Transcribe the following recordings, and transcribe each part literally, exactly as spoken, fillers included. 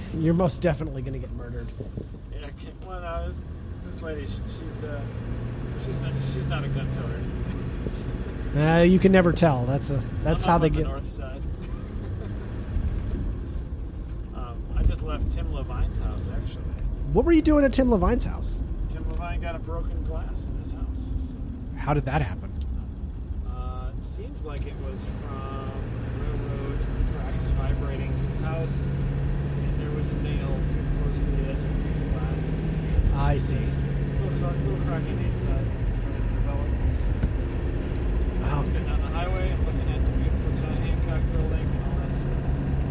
you're most definitely going to get murdered. Yeah, I can't, well, no, this, this lady, she, she's uh, she's not she's not a gun toter. Uh, you can never tell. That's a that's I'm how up they on the get. north side. um, I just left Tim Levine's house actually. What were you doing at Tim Levine's house? Tim Levine got a broken glass in his house. So, How did that happen? uh, it seems like it was from railroad tracks vibrating his house, and there was a nail too close to the edge of a piece of glass. I see. Little, crack, little crack in the inside. Started to develop. Wow. I'm getting on the highway and looking at the beautiful John Hancock building and all that stuff.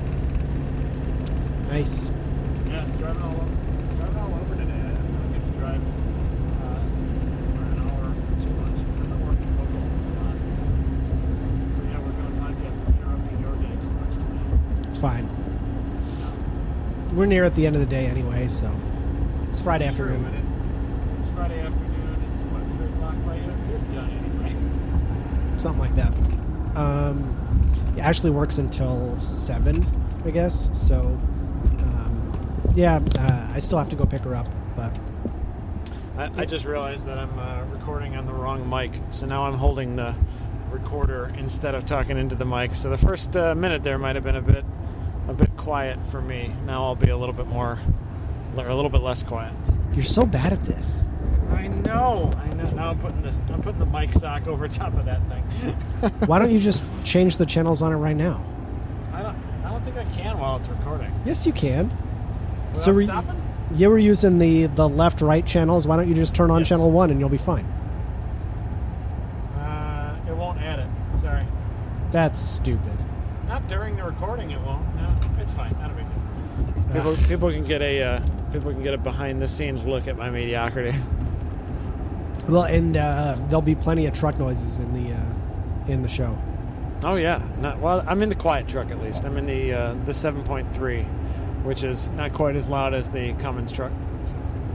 Nice. Yeah, driving all over, driving all over today. I don't get to drive uh, for an hour too much. I'm not working local a lot. So yeah, we're doing podcasts and interrupting your day too much today. It's fine. We're near at the end of the day anyway, so it's Friday It's true, afternoon. but it- It's Friday afternoon. It's what, three o'clock by you? You're done anyway. Something like that. Um, it actually works until seven, I guess. So, um, yeah, uh, I still have to go pick her up, but I, I just realized that I'm uh, recording on the wrong mic, so now I'm holding the recorder instead of talking into the mic. So the first uh, minute there might have been a bit, a bit quiet for me. Now I'll be a little bit more, or a little bit less quiet. you're so bad at this. I know. I know. Now I'm putting this. I'm putting the mic sock over top of that thing. Why don't you just change the channels on it right now? I don't. I don't think I can while it's recording. Yes, you can. Without so we, stopping? you were using the, the left-right channels. Why don't you just turn on Yes. channel one and you'll be fine? Uh, it won't add it. Sorry. That's stupid. Not during the recording. It won't. No, it's fine. Not a big deal. People, Ugh. people can get a uh, people can get a behind the scenes look at my mediocrity. Well, and uh, there'll be plenty of truck noises in the uh, in the show. Oh yeah. Not, well, I'm in the quiet truck at least. I'm in the uh, the seven point three, which is not quite as loud as the Cummins truck. So.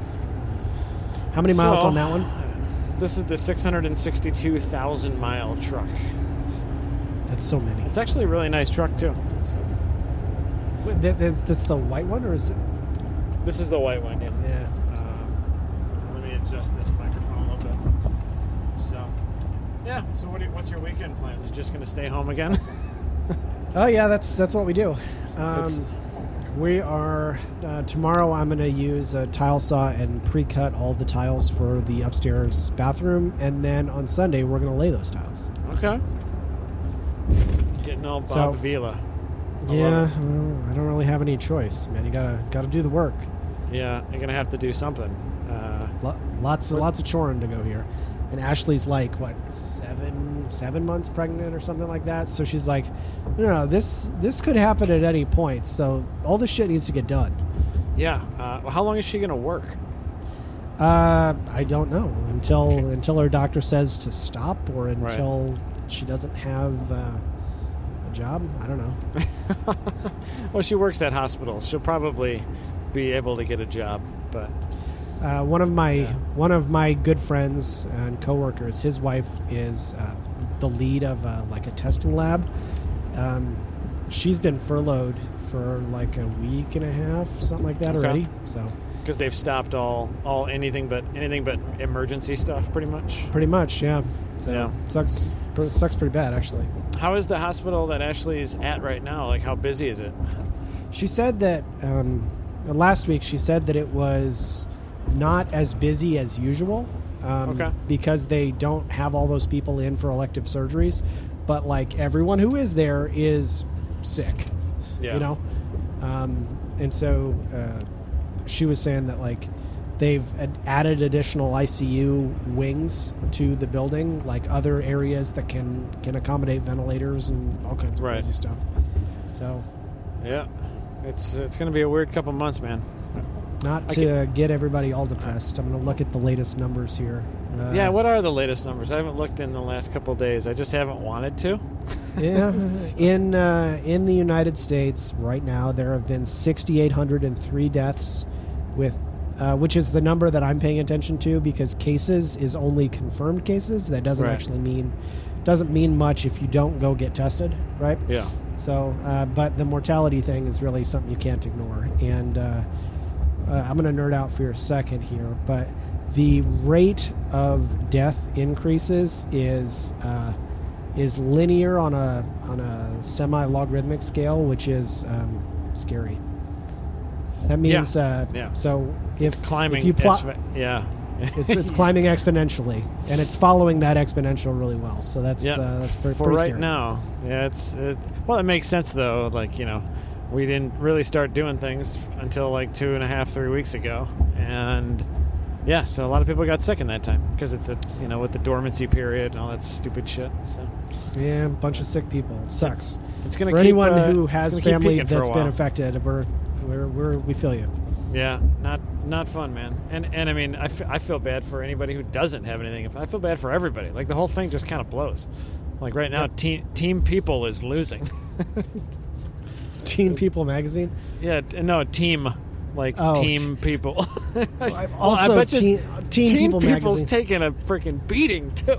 How many miles So, on that one? This is the six hundred sixty-two thousand mile truck. That's so many. It's actually a really nice truck too. So. Wait, th- Is this the white one, or is it? This is the white one. Yeah. Yeah. Um, let me adjust this microphone a little bit. So, yeah. So, what? Do you, what's your weekend plans? Just going to stay home again? Oh yeah, that's that's what we do. It's- Um, we are uh, tomorrow. I'm going to use a tile saw and pre-cut all the tiles for the upstairs bathroom, and then on Sunday we're going to lay those tiles. Okay. Getting all Bob So- Vila. I yeah, love well, I don't really have any choice, man. You gotta gotta do the work. Yeah, you're gonna have to do something. Uh, Lo- lots of lots of choring to go here. And Ashley's like what seven seven months pregnant or something like that. So she's like, no, no, this this could happen at any point. So all this shit needs to get done. yeah. Uh, well, how long is she gonna work? Uh, I don't know until until her doctor says to stop, or until she doesn't have uh, a job. I don't know. Well, she works at hospitals. She'll probably be able to get a job, but Uh, one of my Yeah. one of my good friends and coworkers, his wife is uh, the lead of uh, like a testing lab. Um, she's been furloughed for like a week and a half, something like that Okay. already. So because they've stopped all all anything but anything but emergency stuff, pretty much. pretty much, yeah. So Yeah. sucks pr- sucks pretty bad actually. How is the hospital that Ashley's at right now? Like, how busy is it? She said that um, last week. She said that it was not as busy as usual. Um, Okay. Because they don't have all those people in for elective surgeries, but like everyone who is there is sick. Yeah. You know, um, and so uh, she was saying that like they've ad- added additional I C U wings to the building, like other areas that can can accommodate ventilators and all kinds of Right. crazy stuff. So Yeah. It's it's gonna be a weird couple months, man. not I to get everybody all depressed, I'm going to look at the latest numbers here. Uh, Yeah, what are the latest numbers? I haven't looked in the last couple of days. I just haven't wanted to. Yeah, in uh, in the United States right now, there have been six thousand eight hundred three deaths, with uh, which is the number that I'm paying attention to because cases is only confirmed cases. That doesn't Right. actually mean doesn't mean much if you don't go get tested, right? Yeah. So, uh, but the mortality thing is really something you can't ignore. And uh, uh, I'm going to nerd out for a second here, but the rate of death increases is uh, is linear on a on a semi-logarithmic scale, which is um, scary. That means, Yeah. Uh, Yeah. so if, It's climbing. if you plot, as- yeah. it's it's climbing exponentially, and it's following that exponential really well. So that's Yeah, uh, that's pretty, for pretty right scary. now. Yeah, it's it. Well, it makes sense though. Like you know, we didn't really start doing things until like two and a half, three weeks ago, and yeah, so a lot of people got sick in that time because it's a you know with the dormancy period and all that stupid shit. So Yeah, a bunch of sick people. It sucks. it's gonna For keep, anyone uh, who it's has gonna keep family peaking for a that's been while. affected, we're we're, we're we feel you. Yeah, not not fun, man. And and I mean, I, f- I feel bad for anybody who doesn't have anything. I feel bad for everybody. Like the whole thing just kind of blows. Like right now, Yep. team Team People is losing. Teen People magazine. Yeah, t- no, team, like Oh, team people. I've Well, also I bet you Teen, Teen, Teen People People's magazine. taking a freaking beating too.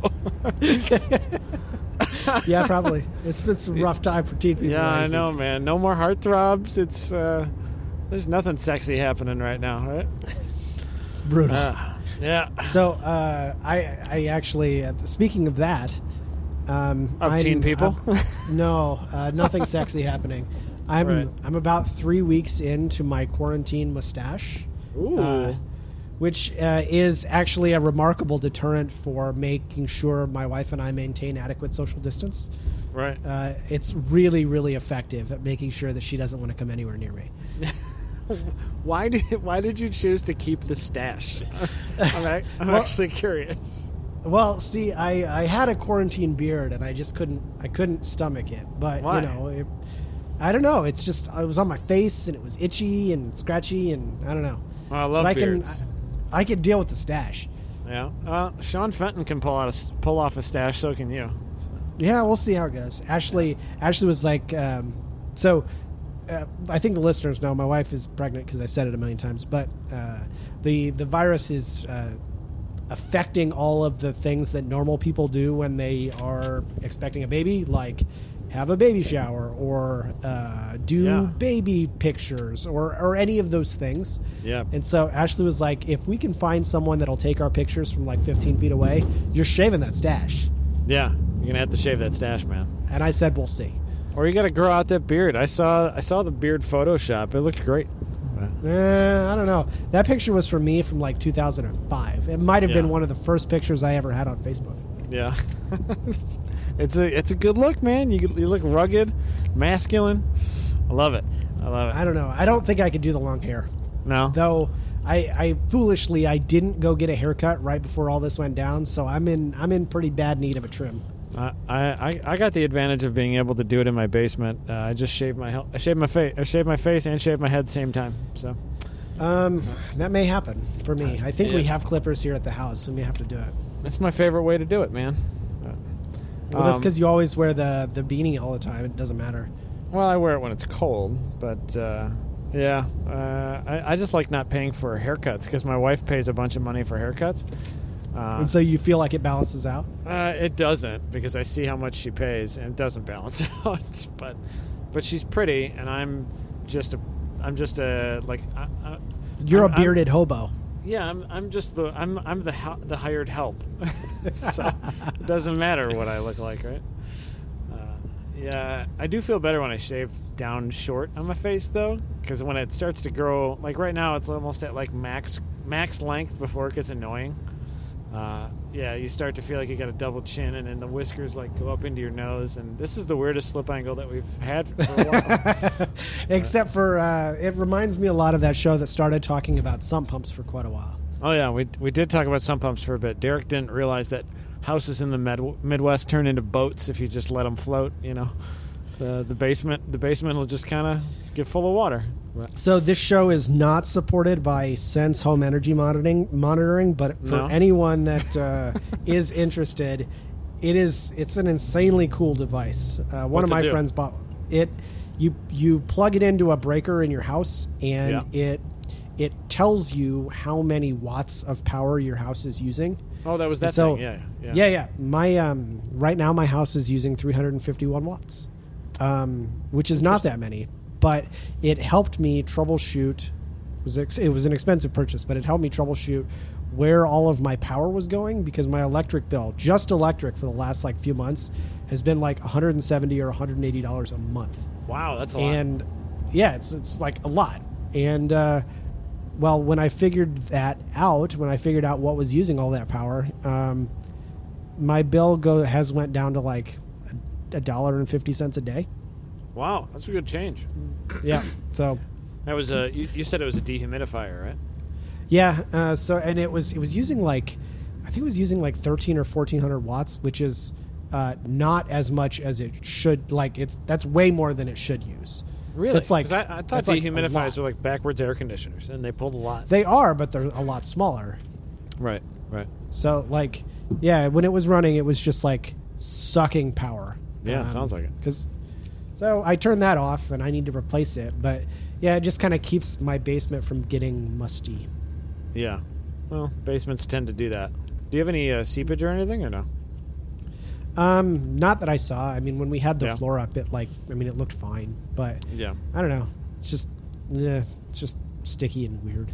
Yeah, probably. It's been some rough time for Teen People yeah, I magazine. know, man. No more heartthrobs. It's uh, there's nothing sexy happening right now, right? It's brutal. Uh, yeah. So uh, I I actually uh, speaking of that, um, Of I'm- teen people? I'm- no, uh, nothing sexy happening. I'm Right. I'm about three weeks into my quarantine mustache. Ooh. Uh, which uh, is actually a remarkable deterrent for making sure my wife and I maintain adequate social distance. right. Uh, it's really, really effective at making sure that she doesn't want to come anywhere near me. Why did Why did you choose to keep the stash? I'm, ac- I'm Well- actually curious. Well, see, I, I had a quarantine beard and I just couldn't I couldn't stomach it. But Why? you know, it, I don't know. It's just it was on my face and it was itchy and scratchy and I don't know. Well, I love but I beards. can I, I can deal with the stash. Yeah. Uh, Sean Fenton can pull out a s- pull off a stash. So can you. So- Yeah, we'll see how it goes. Ashley, Ashley was like, um, so uh, I think the listeners know my wife is pregnant because I said it a million times. But uh, the the virus is uh, affecting all of the things that normal people do when they are expecting a baby, like have a baby shower or uh, do Yeah. baby pictures or or any of those things. Yeah. And so Ashley was like, if we can find someone that'll take our pictures from like fifteen feet away, you're shaving that stash. Yeah. You're gonna have to shave that stash, man. And I said, we'll see. Or you got to grow out that beard. I saw I saw the beard Photoshop. It looked great. Uh, I don't know. That picture was from me from like two thousand five. It might have been Yeah. one of the first pictures I ever had on Facebook. Yeah. it's a it's a good look, man. You you look rugged, masculine. I love it. I love it. I don't know. I don't think I could do the long hair. No. Though I, I foolishly I didn't go get a haircut right before all this went down, so I'm in I'm in pretty bad need of a trim. I, I I got the advantage of being able to do it in my basement. Uh, I just shaved my hel- I shaved my face I shaved my face and shaved my head at the same time. So Um, that may happen for me. I think we Yeah. have clippers here at the house, and we have to do it. that's my favorite way to do it, man. Uh, Well, that's um, because you always wear the the beanie all the time. It doesn't matter. Well, I wear it when it's cold, but uh, yeah, uh, I, I just like not paying for haircuts because my wife pays a bunch of money for haircuts. Uh, And so you feel like it balances out. uh, it doesn't because I see how much she pays and it doesn't balance out. But but she's pretty, and I'm just a I'm just a like I, I, You're I'm- a I'm- bearded hobo. yeah, I'm I'm just the I'm I'm the hel- the hired help. So it doesn't matter what I look like, right? Uh, yeah, I do feel better when I shave down short on my face though, because when it starts to grow, like right now, it's almost at like max max length before it gets annoying. Uh, yeah, you start to feel like you got a double chin, and then the whiskers like go up into your nose, and this is the weirdest slip angle that we've had for a while. Except for, uh, it reminds me a lot of that show that started talking about sump pumps for quite a while. Oh yeah, we we did talk about sump pumps for a bit. Derek didn't realize that houses in the med- Midwest turn into boats if you just let them float. You know, the the basement the basement will just kind of get full of water. So this show is not supported by Sense Home Energy Monitoring, monitoring but for No. anyone that uh, is interested, it is it's an insanely cool device. Uh, one What's of my it do? friends bought it. You you plug it into a breaker in your house, and Yeah. it it tells you how many watts of power your house is using. Oh, that was that so, thing. Yeah, yeah, yeah, yeah. My um, right now my house is using three hundred fifty-one watts, um, which is not that many, but it helped me troubleshoot. It was ex- it was an expensive purchase, but it helped me troubleshoot where all of my power was going, because my electric bill, just electric, for the last like few months, has been like one hundred seventy or one hundred eighty dollars a month. Wow, that's a lot. And yeah, it's it's like a lot. And uh, well, when I figured that out, when I figured out what was using all that power, um, my bill go has went down to like a dollar and fifty cents a day. Wow, that's a good change. Yeah. So that was a. You, you said it was a dehumidifier, right? Yeah. Uh, so and it was it was using like, I think it was using like thirteen or fourteen hundred watts, which is uh, not as much as it should. Like it's that's way more than it should use. Really? That's like I, I thought dehumidifiers like are like backwards air conditioners, and they pulled a lot. They are, but they're a lot smaller. Right. Right. So like, yeah, when it was running, it was just like sucking power. Yeah, um, sounds like it. Because so I turned that off, and I need to replace it. But yeah, it just kind of keeps my basement from getting musty. Yeah. Well, basements tend to do that. Do you have any uh, seepage or anything, or no? Um, not that I saw. I mean, when we had the Yeah. floor up, it like, I mean, it looked fine, but Yeah. I don't know. It's just, yeah, it's just sticky and weird.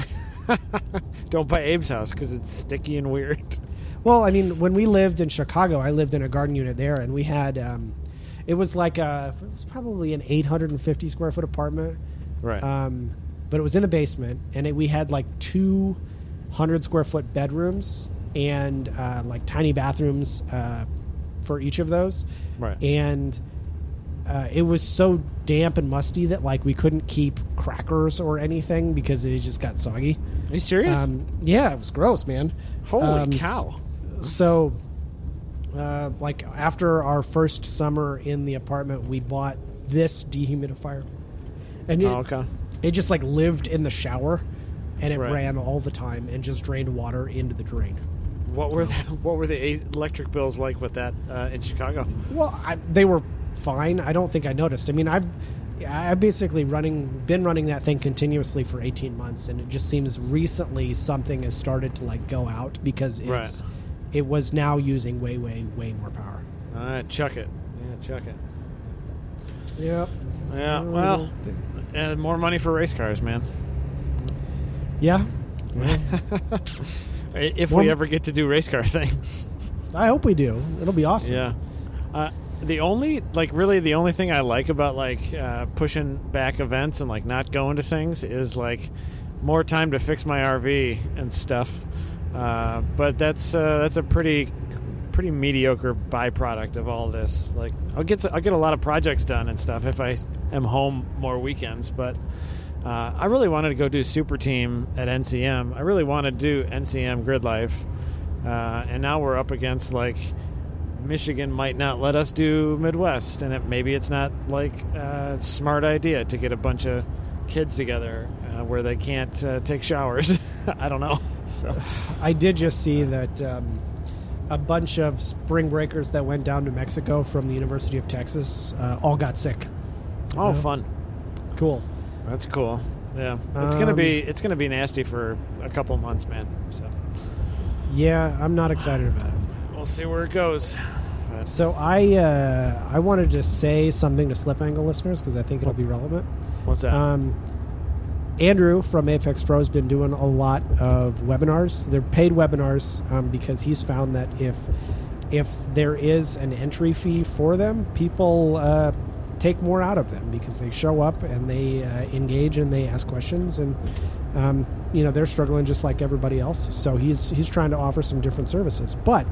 Don't buy Abe's house because it's sticky and weird. Well, I mean, when we lived in Chicago, I lived in a garden unit there, and we had, um, it was like a, it was probably an eight hundred fifty square foot apartment. Right. Um, but it was in the basement, and it, we had like two hundred square foot bedrooms and uh, like tiny bathrooms uh, for each of those. Right. And uh, it was so damp and musty that like we couldn't keep crackers or anything because they just got soggy. Are you serious? Um, yeah, it was gross, man. Holy um, cow. So, uh, like after our first summer in the apartment, we bought this dehumidifier, and it, Oh, okay. it just like lived in the shower, and it Right. ran all the time and just drained water into the drain. What were the, what were the a- electric bills like with that uh, in Chicago? Well, I, they were fine. I don't think I noticed. I mean, I've I've basically running been running that thing continuously for eighteen months, and it just seems recently something has started to like go out because it's Right. it was now using way way way more power. All right, chuck it. Yeah, chuck it. Yep. Yeah, well, uh, more money for race cars, man. Yeah. If Well, we ever get to do race car things. I hope we do. It'll be awesome. Yeah. Uh, the only, like, really the only thing I like about, like, uh, pushing back events and, like, not going to things is, like, more time to fix my R V and stuff. Uh, but that's uh, that's a pretty pretty mediocre byproduct of all this. Like, I'll get I'll get a lot of projects done and stuff if I am home more weekends. But uh, I really wanted to go do Super Team at N C M. I really want to do N C M Grid Life. Uh, and now we're up against, like, Michigan might not let us do Midwest, and it, maybe it's not like a smart idea to get a bunch of kids together uh, where they can't uh, take showers. I don't know. So I did just see that um, a bunch of spring breakers that went down to Mexico from the University of Texas uh, all got sick. oh, Yeah. fun. Cool. That's cool. Yeah, it's gonna Um, be it's gonna be nasty for a couple months, man. So Yeah, I'm not excited about it. we'll see where it goes. But, So I uh, I wanted to say something to Slip Angle listeners because I think it'll be relevant. what's that? Um, Andrew from Apex Pro has been doing a lot of webinars. They're paid webinars um, because he's found that if if there is an entry fee for them, people uh, take more out of them because they show up and they uh, engage and they ask questions, and um, you know they're struggling just like everybody else. So he's he's trying to offer some different services. But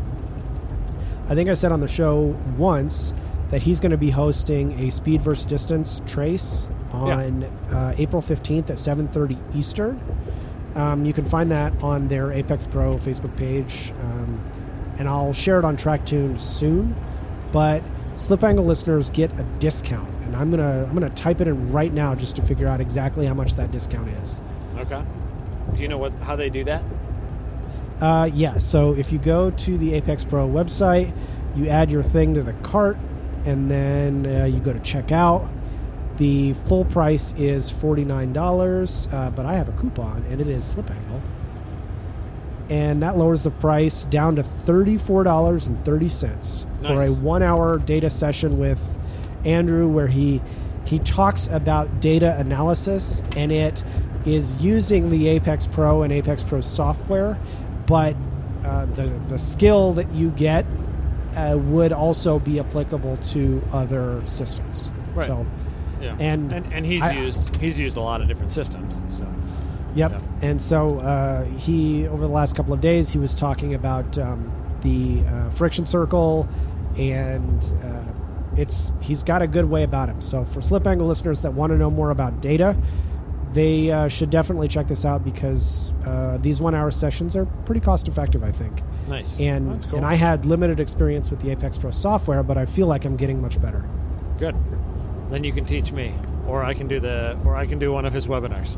I think I said on the show once that he's going to be hosting a speed versus distance trace on yeah. uh, April fifteenth at seven thirty Eastern. Um, you can find that on their Apex Pro Facebook page, um, and I'll share it on TrackTune soon. But Slip Angle listeners get a discount, and I'm gonna I'm gonna type it in right now just to figure out exactly how much that discount is. okay. Do you know what how they do that? Uh, yeah. So if you go to the Apex Pro website, you add your thing to the cart, and then uh, you go to checkout. The full price is forty-nine dollars, uh, but I have a coupon, and it is Slip Angle. and that lowers the price down to thirty-four dollars and thirty cents for Nice. a one-hour data session with Andrew, where he he talks about data analysis, and it is using the Apex Pro and Apex Pro software, but uh, the the skill that you get uh, would also be applicable to other systems. Right. So, Yeah. and and and he's I- used he's used a lot of different systems. So Yep. Yeah. And so uh, he, over the last couple of days, he was talking about um, the uh, friction circle, and uh, it's he's got a good way about him. So for Slip Angle listeners that want to know more about data, they uh, should definitely check this out, because uh, these one-hour sessions are pretty cost-effective, I think. nice. And That's cool. and I had limited experience with the Apex Pro software, but I feel like I'm getting much better. Good. Then you can teach me, or I can do the, or I can do one of his webinars.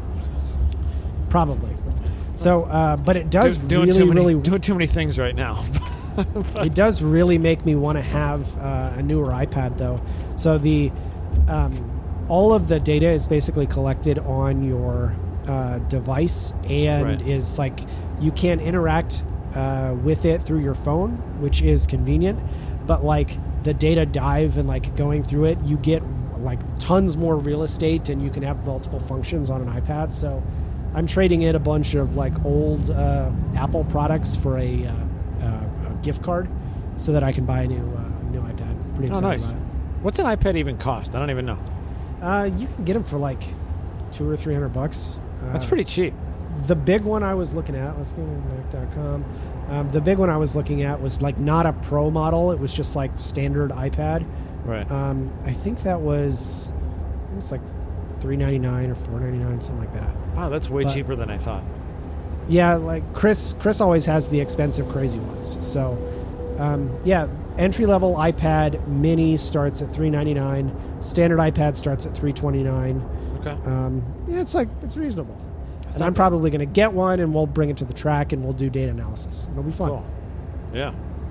Probably. So, uh, but it does Do- doing really, too many, really doing too many things right now. It does really make me want to have uh, a newer iPad, though. So the um, all of the data is basically collected on your uh, device, and Right. is like you can interact uh, with it through your phone, which is convenient. But like the data dive and like going through it, you get like tons more real estate, and you can have multiple functions on an iPad. So I'm trading in a bunch of like old uh, Apple products for a, uh, uh, a gift card, so that I can buy a new uh, new iPad. Pretty Oh, excited nice. about it. What's an iPad even cost? I don't even know. Uh, you can get them for like two or three hundred bucks. Uh, That's pretty cheap. The big one I was looking at. Let's go to mac dot com. Um, the big one I was looking at was like not a Pro model. It was just like standard iPad. Right. Um, I think that was I think it's like three ninety-nine or four ninety-nine, something like that. Wow, that's way but- cheaper than I thought. Yeah, like Chris. Chris always has the expensive, crazy ones. So, um, yeah, entry level iPad Mini starts at three ninety-nine. Standard iPad starts at three twenty-nine. Okay. Um, yeah, it's like it's reasonable. That's and not I'm bad. probably going to get one, and we'll bring it to the track, and we'll do data analysis. It'll be fun. Cool. Yeah.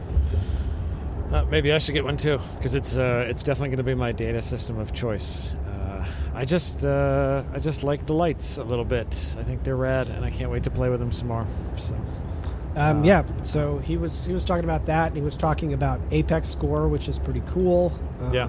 Uh, maybe I should get one too, because it's uh, it's definitely going to be my data system of choice. Uh, I just uh, I just like the lights a little bit. I think they're rad, and I can't wait to play with them some more. So Um, Uh, yeah, so he was he was talking about that, and he was talking about Apex Score, which is pretty cool. Um, Yeah.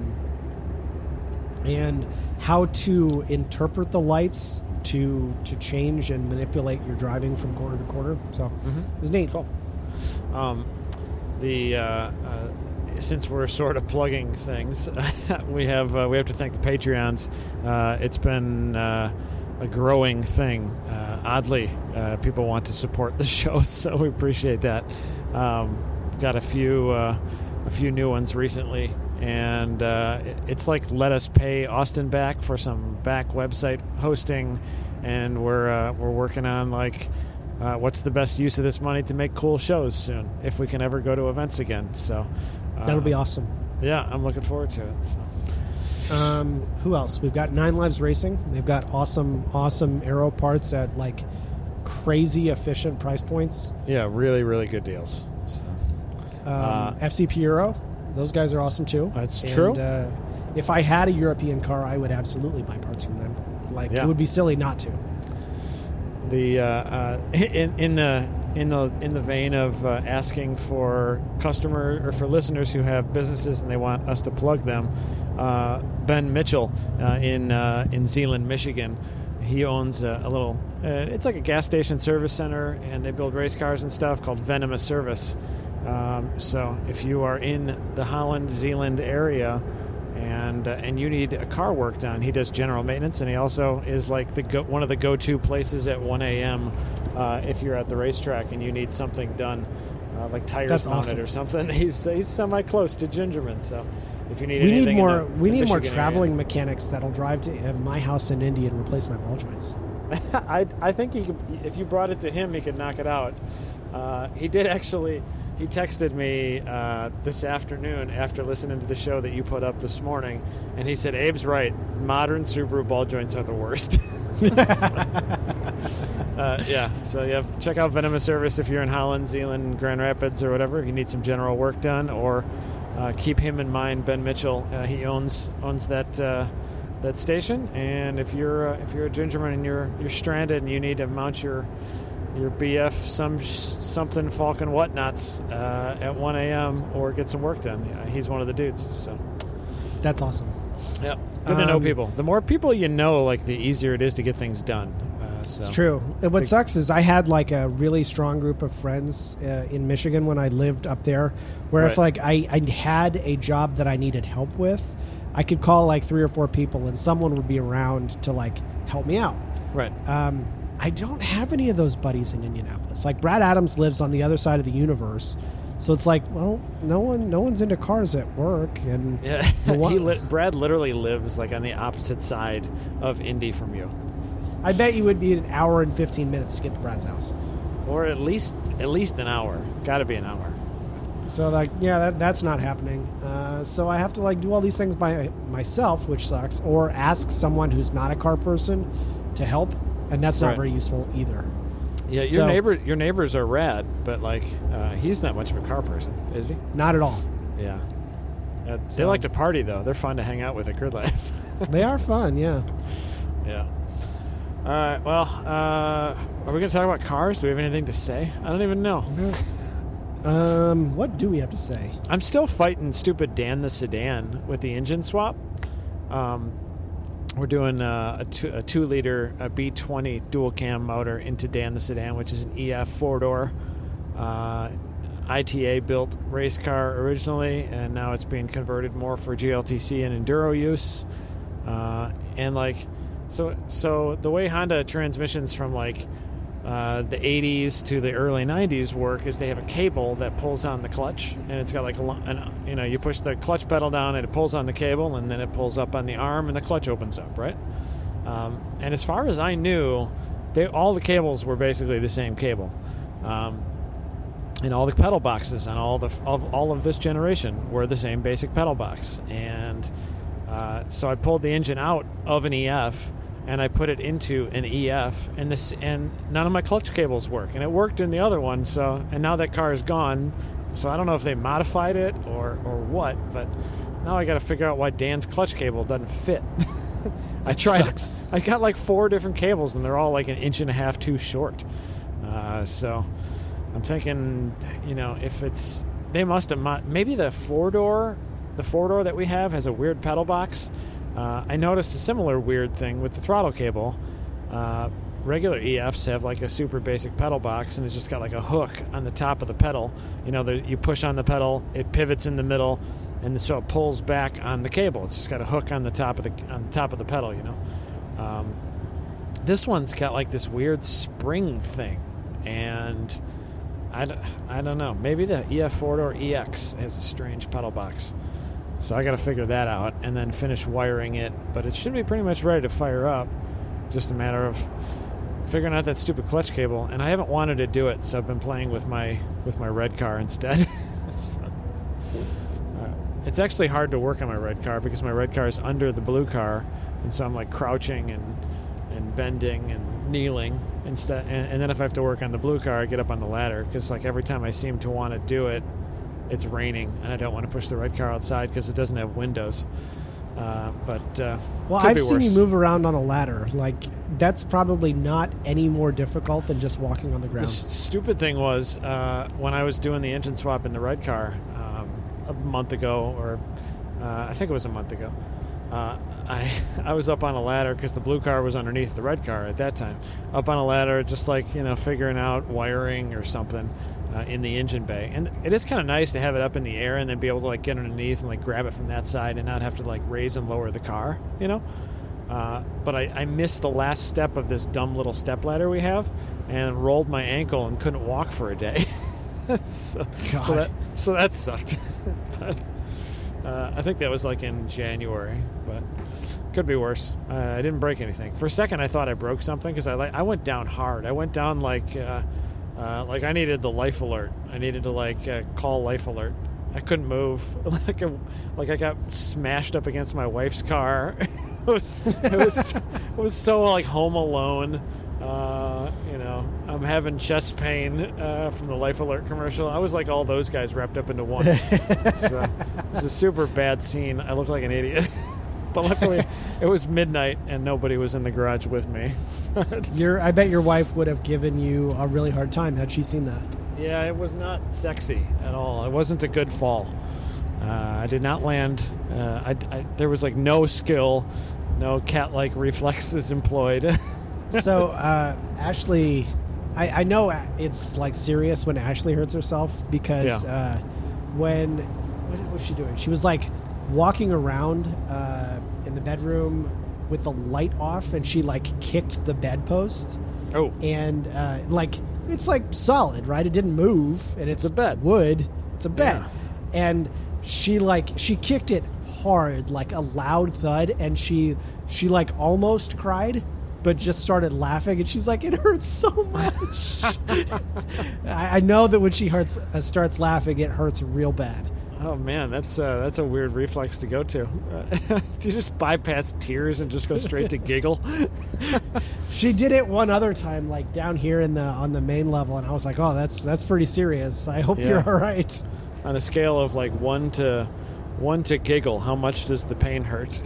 And how to interpret the lights to to change and manipulate your driving from corner to corner. So it was neat. Cool. Um, the uh, uh, since we're sort of plugging things, we have uh, we have to thank the Patreons. Uh, it's been uh, a growing thing. Uh, oddly, uh, people want to support the show, so we appreciate that. Um, we've got a few uh, a few new ones recently, and uh, it- it's like let us pay Austin back for some back website hosting, and we're uh, we're working on like. Uh, what's the best use of this money to make cool shows soon, if we can ever go to events again? So uh, That'll be awesome. Yeah, I'm looking forward to it. So. Um, who else? We've got Nine Lives Racing. They've got awesome, awesome aero parts at like crazy efficient price points. Yeah, really, really good deals. So. Um, Uh, F C P Euro, those guys are awesome too. That's And, true. Uh, if I had a European car, I would absolutely buy parts from them. Like Yeah. it would be silly not to. The uh, uh, in in the in the in the vein of uh, asking for customer or for listeners who have businesses and they want us to plug them, uh, Ben Mitchell uh, in uh, in Zeeland, Michigan, he owns a, a little. Uh, it's like a gas station service center, and they build race cars and stuff called Venomous Service. Um, so if you are in the Holland Zeeland area. And uh, and you need a car work done. He does general maintenance, and he also is like the go- one of the go-to places at one a.m. Uh, if you're at the racetrack and you need something done, uh, like tires That's mounted awesome. or something. He's he's semi-close to Gingerman, so if you need We anything need more. in the, we the need more Michigan traveling mechanics that'll drive to uh, my house in Indy and replace my ball joints. area. I I think he could, if you brought it to him, he could knock it out. Uh, he did actually. He texted me uh, this afternoon after listening to the show that you put up this morning, and he said, Abe's right. Modern Subaru ball joints are the worst. uh, yeah, so yeah, check out Venomous Service if you're in Holland, Zeeland, Grand Rapids, or whatever. If you need some general work done, or uh, keep him in mind, Ben Mitchell. Uh, he owns owns that uh, that station, and if you're uh, if you're a Gingerman and you're you're stranded and you need to mount your your B F some something Falcon whatnots uh, at one a.m. or get some work done. Yeah, he's one of the dudes. So that's awesome. Yeah, good um, to know people. The more people you know, like the easier it is to get things done. Uh, so. It's true. And what sucks is I had like a really strong group of friends uh, in Michigan when I lived up there, where right. if like I, I had a job that I needed help with, I could call like three or four people and someone would be around to like help me out. Right. Um, I don't have any of those buddies in Indianapolis. Like Brad Adams lives on the other side of the universe, so it's like, well, no one, no one's into cars at work, and yeah, he li- Brad literally lives like on the opposite side of Indy from you. So. I bet you would need an hour and fifteen minutes to get to Brad's house, or at least at least an hour. Got to be an hour. So like, yeah, that, that's not happening. Uh, so I have to like do all these things by myself, which sucks, or ask someone who's not a car person to help. And that's not right. very useful either. Yeah, your so, neighbor, your neighbors are rad, but like uh, he's not much of a car person, is he? Not at all. Yeah, uh, so, they like to party though. They're fun to hang out with at Grid Life. They are fun, yeah. Yeah. All right. Well, uh, are we going to talk about cars? Do we have anything to say? I don't even know. Um, what do we have to say? I'm still fighting stupid Dan the sedan with the engine swap. Um. We're doing uh, a, two, a two-liter a B twenty dual-cam motor into Dan the sedan, which is an E F four-door uh, I T A-built race car originally, and now it's being converted more for G L T C and enduro use. Uh, and like, so so the way Honda transmissions from like uh, the eighties to the early nineties work is they have a cable that pulls on the clutch, and it's got like a an, you know you push the clutch pedal down and it pulls on the cable, and then it pulls up on the arm and the clutch opens up, right? Um, and as far as I knew, they all the cables were basically the same cable, um, and all the pedal boxes on all the of all of this generation were the same basic pedal box. And uh, so I pulled the engine out of an E F. And I put it into an E F, and this and none of my clutch cables work, and it worked in the other one. So, and now that car is gone. So I don't know if they modified it or or what, but now I got to figure out why Dan's clutch cable doesn't fit. I tried. Sucks. I got like four different cables, and they're all like an inch and a half too short. Uh, so I'm thinking, you know, if it's they must have mod- maybe the four door, the four door that we have has a weird pedal box. Uh, I noticed a similar weird thing with the throttle cable. Uh, regular E Fs have like a super basic pedal box, and it's just got like a hook on the top of the pedal. You know, there, you push on the pedal, it pivots in the middle, and so it pulls back on the cable. It's just got a hook on the top of the on the top of the pedal. You know, um, this one's got like this weird spring thing, and I, I don't know. Maybe the E F four door E X has a strange pedal box. So I got to figure that out and then finish wiring it. But it should be pretty much ready to fire up. Just a matter of figuring out that stupid clutch cable. And I haven't wanted to do it, so I've been playing with my with my red car instead. so, uh, it's actually hard to work on my red car because my red car is under the blue car, and so I'm like crouching and and bending and kneeling instead. And, and then if I have to work on the blue car, I get up on the ladder because like every time I seem to want to do it, it's raining, and I don't want to push the red car outside because it doesn't have windows. Uh, but uh, well, I've seen you move around on a ladder. Like that's probably not any more difficult than just walking on the ground. The s- stupid thing was uh, when I was doing the engine swap in the red car um, a month ago, or uh, I think it was a month ago. Uh, I I was up on a ladder because the blue car was underneath the red car at that time. Up on a ladder, just like you know, figuring out wiring or something. Uh, in the engine bay, and it is kind of nice to have it up in the air and then be able to like get underneath and like grab it from that side and not have to like raise and lower the car, you know. Uh, but I, I missed the last step of this dumb little step ladder we have, and rolled my ankle and couldn't walk for a day. so, so that so that sucked. but, uh, I think that was like in January, but could be worse. Uh, I didn't break anything. For a second, I thought I broke something because I like I went down hard. I went down like. Uh, Uh, like I needed the life alert. I needed to like uh, call life alert. I couldn't move. like a, like I got smashed up against my wife's car. it was it was it was so like Home Alone. Uh, you know, I'm having chest pain uh, from the life alert commercial. I was like all those guys wrapped up into one. so, it was a super bad scene. I look like an idiot. But luckily, it was midnight and nobody was in the garage with me. Your, I bet your wife would have given you a really hard time had she seen that. Yeah, it was not sexy at all. It wasn't a good fall. Uh, I did not land. Uh, I, I, there was like no skill, no cat-like reflexes employed. So, uh, Ashley, I, I know it's like serious when Ashley hurts herself because Yeah. uh, when, what was she doing? She was like walking around uh, in the bedroom with the light off and she like kicked the bedpost. Oh. And uh, like, it's like solid, right? It didn't move and it's, It's a bed. wood. It's a bed. Yeah. And she like, she kicked it hard, like a loud thud. And she, she like almost cried, but just started laughing, and she's like, "It hurts so much." I, I know that when she hurts, uh, starts laughing, it hurts real bad. Oh man, that's uh, that's a weird reflex to go to. Uh, do you just bypass tears and just go straight to giggle? She did it one other time, like down here in the on the main level, and I was like, "Oh, that's that's pretty serious. I hope Yeah. you're all right." On a scale of like one to one to giggle, how much does the pain hurt?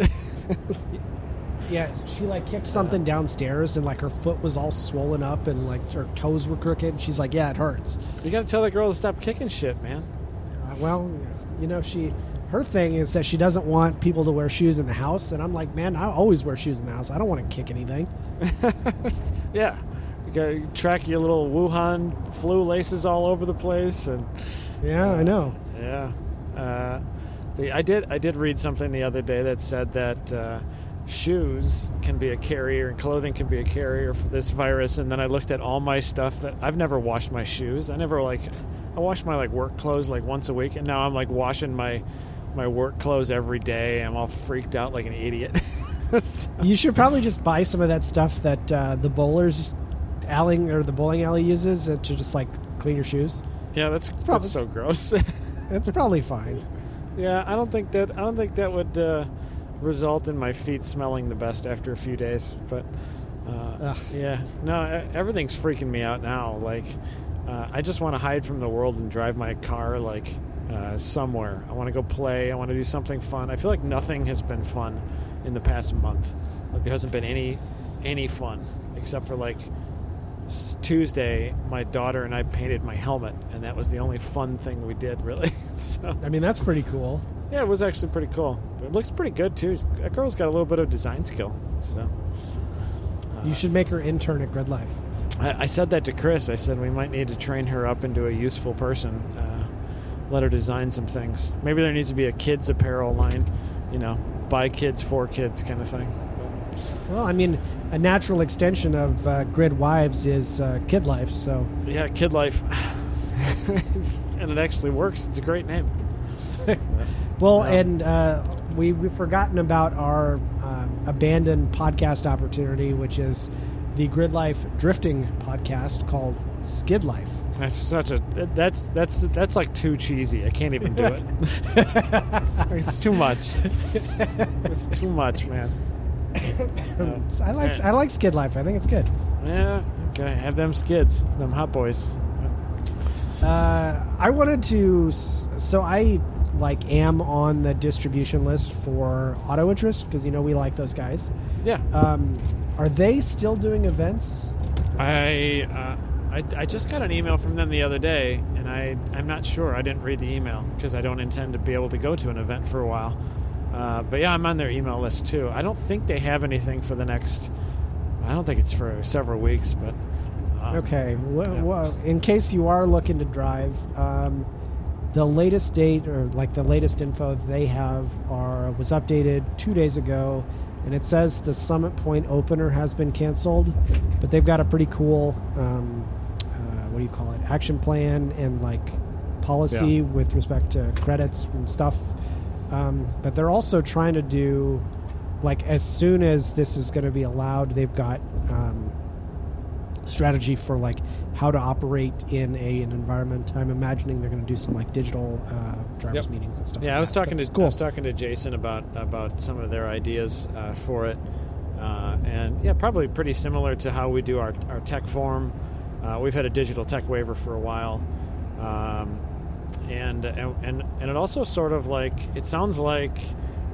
Yeah, she like kicked something downstairs, and like her foot was all swollen up, and like her toes were crooked. And she's like, "Yeah, it hurts." You got to tell that girl to stop kicking shit, man. Uh, well, you know, she her thing is that she doesn't want people to wear shoes in the house, and I'm like, man, I always wear shoes in the house. I don't want to kick anything. Yeah, you got to track your little Wuhan flu laces all over the place, and Yeah, I know. yeah. Uh, the, I did I did read something the other day that said that uh, shoes can be a carrier and clothing can be a carrier for this virus. And then I looked at all my stuff that I've never washed my shoes. I never like I wash my like work clothes like once a week, and now I'm like washing my my work clothes every day. I'm all freaked out like an idiot. So, You should probably just buy some of that stuff that uh, the bowlers alley or the bowling alley uses uh, to just like clean your shoes. yeah, that's probably- that's so gross. It's probably fine. Yeah, I don't think that I don't think that would uh, result in my feet smelling the best after a few days. But uh, Ugh. yeah, no, e- everything's freaking me out now. Like, uh, I just want to hide from the world and drive my car like uh, somewhere. I want to go play. I want to do something fun. I feel like nothing has been fun in the past month. Like there hasn't been any any fun except for like s- Tuesday. My daughter and I painted my helmet, and that was the only fun thing we did, really. So. I mean, that's pretty cool. Yeah, it was actually pretty cool. It looks pretty good, too. That girl's got a little bit of design skill. So uh, You should make her intern at Grid Life. I, I said that to Chris. I said we might need to train her up into a useful person. Uh, let her design some things. Maybe there needs to be a kids apparel line, you know, by kids, for kids kind of thing. Well, I mean, a natural extension of uh, Grid Wives is uh, Kid Life, so... Yeah, Kid Life. And it actually works. It's a great name. Well, Yeah. and uh, we, we've forgotten about our uh, abandoned podcast opportunity, which is the Grid Life drifting podcast called Skid Life. That's such a that's that's that's like too cheesy. I can't even do it. It's too much. It's too much, man. Uh, I like yeah. I like Skid Life. I think it's good. Yeah, okay. Have them skids, them hot boys. Uh, I wanted to, s- so I like am on the distribution list for Auto Interest because you know we like those guys. Yeah, Um, are they still doing events? I, uh, I I just got an email from them the other day, and I I'm not sure. I didn't read the email because I don't intend to be able to go to an event for a while. Uh, but yeah, I'm on their email list too. I don't think they have anything for the next. I don't think it's for several weeks, but. Um, Okay. Well, yeah. well, in case you are looking to drive, um, the latest date or like the latest info they have are was updated two days ago, and it says the Summit Point opener has been canceled, but they've got a pretty cool um, uh, what do you call it? Action plan and like policy Yeah. with respect to credits and stuff. Um, but they're also trying to do like as soon as this is going to be allowed, they've got. Um, strategy for like how to operate in a an environment. I'm imagining they're going to do some like digital uh, drivers Yep. meetings and stuff. Yeah, like I was that. talking But to it's cool. I was talking to Jason about about some of their ideas uh, for it, uh, and yeah, probably pretty similar to how we do our our tech forum. Uh, we've had a digital tech waiver for a while, um, and and and and it also sort of like it sounds like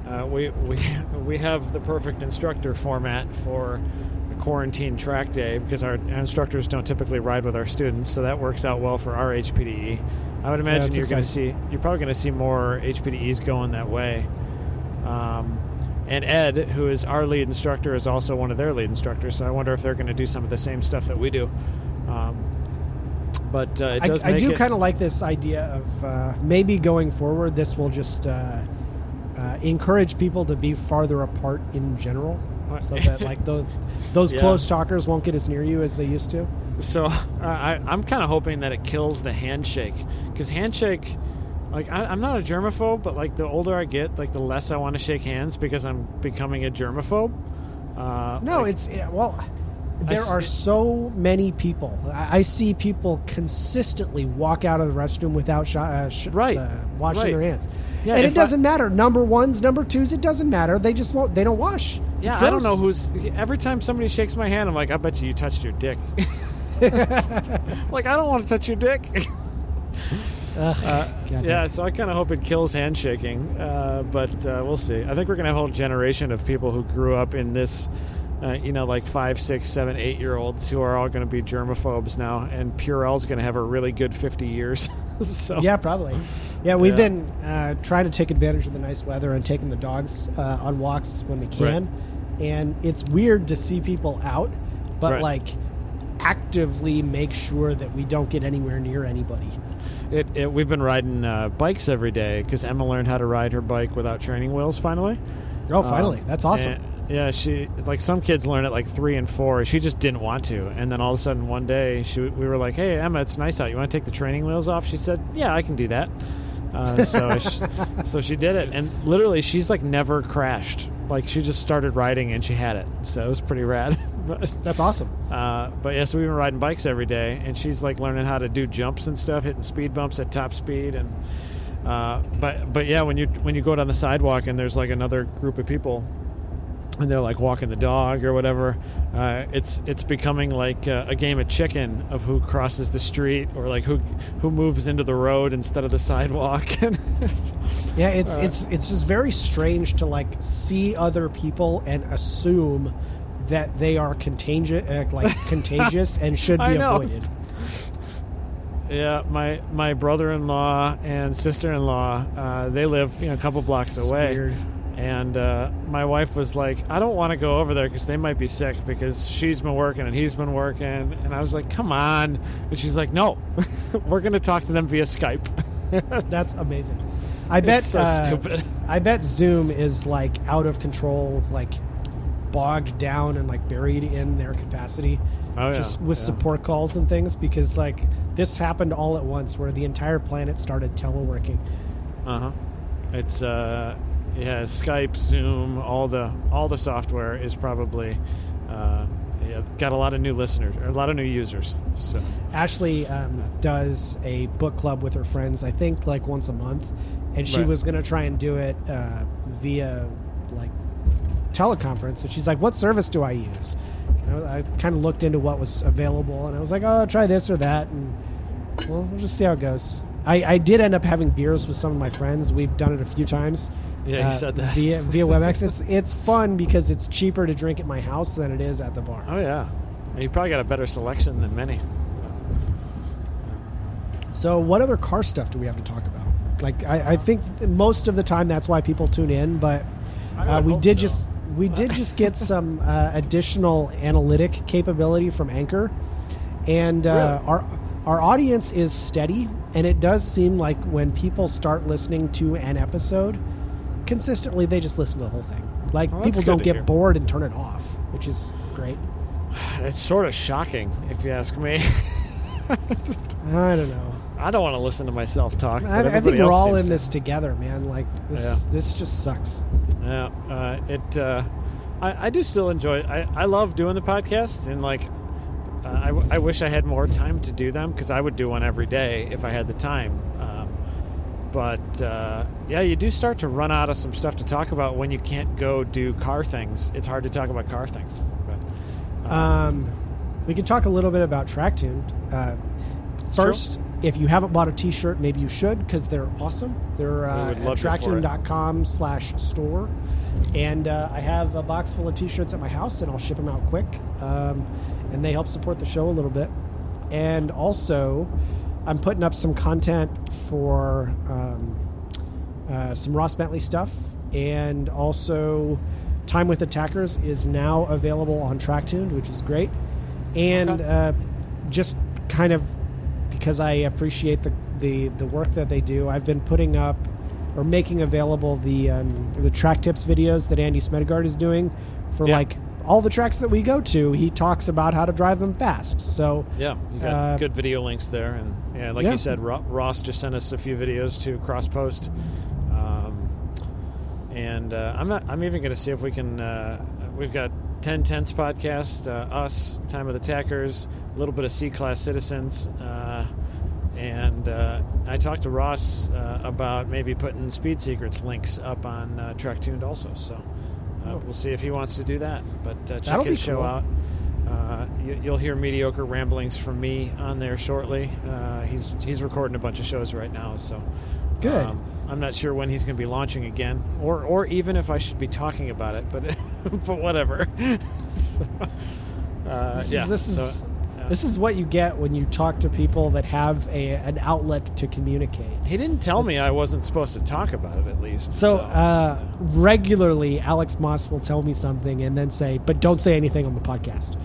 uh, we we we have the perfect instructor format for a quarantine track day because our, our instructors don't typically ride with our students, so that works out well for our H P D E. I would imagine yeah, you're going to see you're probably going to see more H P D Es going that way. Um, and Ed, who is our lead instructor, is also one of their lead instructors. So I wonder if they're going to do some of the same stuff that we do. Um, but uh, it does. I, make I do it, kind of like this idea of uh, maybe going forward, this will just uh, uh, encourage people to be farther apart in general, so that like those those yeah. close talkers won't get as near you as they used to. So uh, I, I'm kind of hoping that it kills the handshake, because handshake. Like, I, I'm not a germaphobe, but, like, the older I get, like, the less I want to shake hands because I'm becoming a germaphobe. Uh, no, like, it's, well, there I, are so many people. I, I see people consistently walk out of the restroom without sh- uh, sh- right, uh, washing right. their hands. Yeah, and it doesn't I, matter. Number ones, number twos, it doesn't matter. They just won't, they don't wash. Yeah, I don't know who's, every time somebody shakes my hand, I'm like, I bet you you touched your dick. Like, I don't want to touch your dick. Ugh, uh, yeah, so I kind of hope it kills handshaking, uh, but uh, we'll see. I think we're going to have a whole generation of people who grew up in this, uh, you know, like five, six, seven, eight-year-olds who are all going to be germaphobes now, and Purell's going to have a really good fifty years. So yeah, probably. Yeah, we've yeah. been uh, trying to take advantage of the nice weather and taking the dogs uh, on walks when we can, right. And it's weird to see people out, but right. like actively make sure that we don't get anywhere near anybody. It, it, we've been riding uh, bikes every day because Emma learned how to ride her bike without training wheels finally. Oh, finally. Um, That's awesome. And, yeah, she like some kids learn at like three and four. She just didn't want to. And then all of a sudden one day she, we were like, hey, Emma, it's nice out. You want to take the training wheels off? She said, yeah, I can do that. Uh, so, she, so she did it. And literally she's like never crashed. Like she just started riding and she had it. So it was pretty rad. That's awesome. Uh, but yeah, so we've been riding bikes every day, and she's like learning how to do jumps and stuff, hitting speed bumps at top speed, and uh, but but yeah, when you when you go down the sidewalk and there's like another group of people, and they're like walking the dog or whatever, uh, it's it's becoming like a, a game of chicken of who crosses the street or like who who moves into the road instead of the sidewalk. Yeah, it's uh, it's it's just very strange to like see other people and assume that they are contagious, uh, like contagious, and should be avoided. Yeah, my my brother-in-law and sister-in-law, uh, they live you know a couple blocks It's away, weird. and uh, my wife was like, "I don't want to go over there because they might be sick because she's been working and he's been working," and I was like, "Come on," and she's like, "No, we're going to talk to them via Skype." That's amazing. I bet. It's so uh, stupid. I bet Zoom is like out of control, like bogged down and like buried in their capacity, oh, yeah. just with yeah. support calls and things, because like this happened all at once where the entire planet started teleworking. Uh-huh. It's uh yeah, Skype, Zoom, all the all the software is probably uh yeah, got a lot of new listeners, or a lot of new users. So Ashley um, does a book club with her friends, I think like once a month, and she right. was going to try and do it uh, via like teleconference, and she's like, what service do I use? And I, I kind of looked into what was available, and I was like, oh, try this or that, and well, we'll just see how it goes. I, I did end up having beers with some of my friends. We've done it a few times. Yeah, you uh, said that. via via WebEx. It's it's fun because it's cheaper to drink at my house than it is at the bar. Oh yeah, you probably got a better selection than many. So what other car stuff do we have to talk about? Like I, I think most of the time that's why people tune in, but uh, we did so. just we did just get some uh, additional analytic capability from Anchor, and uh, Really? our our audience is steady, and it does seem like when people start listening to an episode consistently, they just listen to the whole thing. Like Well, that's people good don't to get hear. bored and turn it off, which is great. It's sort of shocking, if you ask me. I don't know. I don't want to listen to myself talk. But I, I think everybody we're else all seems in to. this together, man. Like this, Yeah. this just sucks. Yeah, uh, it. Uh, I, I do still enjoy it. I, I love doing the podcasts, and like, uh, I, w- I wish I had more time to do them because I would do one every day if I had the time. Um, but uh, yeah, you do start to run out of some stuff to talk about when you can't go do car things. It's hard to talk about car things. But, um, Um, we could talk a little bit about TrackTune. Uh, first, true. if you haven't bought a T-shirt, maybe you should because they're awesome. They're uh, would love at you for traction it. dot com slash store. And uh, I have a box full of T-shirts at my house, and I'll ship them out quick. Um, and they help support the show a little bit. And also, I'm putting up some content for um, uh, some Ross Bentley stuff. And also, Time with Attackers is now available on TrackTuned, which is great. And Okay. uh, just kind of because I appreciate the, the, the work that they do, I've been putting up or making available the um, the track tips videos that Andy Smedgard is doing for Yeah. like all the tracks that we go to. He talks about how to drive them fast. So Yeah, you got uh, good video links there, and yeah, like yeah. you said, Ro- Ross just sent us a few videos to cross post, um, and uh, I'm not, I'm even going to see if we can. Uh, we've got ten Tenths podcast, uh, us, Time of the Tackers, a little bit of C Class Citizens, uh, and uh, I talked to Ross uh, about maybe putting Speed Secrets links up on uh, TrackTuned also. So. Uh, we'll see if he wants to do that, but uh, check That'll his be show cool. out. Uh, you, you'll hear mediocre ramblings from me on there shortly. Uh, he's he's recording a bunch of shows right now, so Good. Um, I'm not sure when he's going to be launching again, or or even if I should be talking about it, but but whatever. so, uh, This is- yeah, this is so, uh, this is what you get when you talk to people that have a an outlet to communicate. he didn't tell me I wasn't supposed to talk about it at least. So So, uh, regularly, Alex Moss will tell me something and then say, "But don't say anything on the podcast."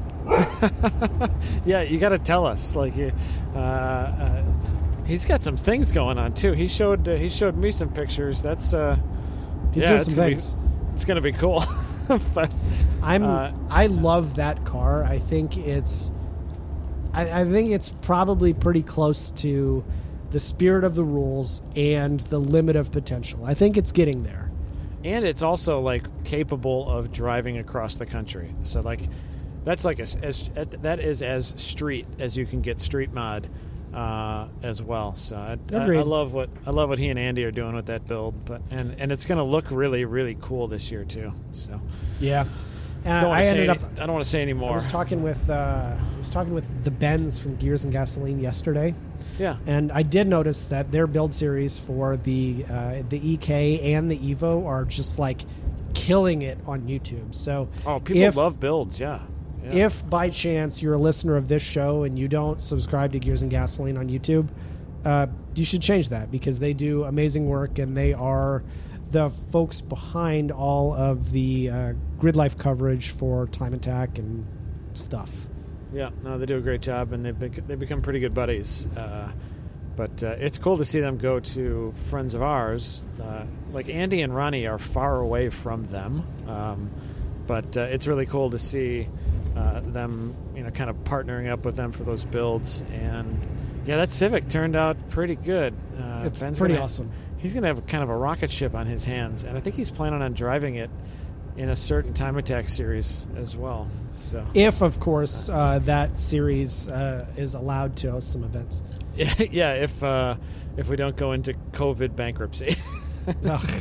yeah, you got to tell us. Like, you- uh, uh, he's got some things going on too. He showed uh, he showed me some pictures. That's uh, He's yeah, doing it's some gonna things. Be, it's gonna be cool. but I'm uh, I love that car. I think it's I, I think it's probably pretty close to the spirit of the rules and the limit of potential. I think it's getting there. and it's also like capable of driving across the country. So like that's like as, as that is as street as you can get street mod uh, as well. So I, I, Agreed. I love what I love what he and Andy are doing with that build. But and and it's going to look really really cool this year too. So Yeah. Uh, don't wanna I say ended any- up I don't want to say any I more. was talking with uh, I was talking with the Benz from Gears and Gasoline yesterday. Yeah. And I did notice that their build series for the uh, the E K and the Evo are just like killing it on YouTube. So Oh, people if, love builds. Yeah. yeah. if by chance you're a listener of this show and you don't subscribe to Gears and Gasoline on YouTube, uh, you should change that because they do amazing work and they are the folks behind all of the uh, grid life coverage for Time Attack and stuff. Yeah, no, they do a great job, and they've bec- they become pretty good buddies. Uh, but uh, it's cool to see them go to friends of ours. Uh, like Andy and Ronnie are far away from them, um, but uh, it's really cool to see uh, them, you know, kind of partnering up with them for those builds. And yeah, that Civic turned out pretty good. Uh, It's Ben's pretty gonna- awesome. He's going to have kind of a rocket ship on his hands, and I think he's planning on driving it in a certain Time Attack series as well. So. If, of course, uh, that series uh, is allowed to host some events. Yeah, yeah. If uh, if we don't go into COVID bankruptcy, Ugh.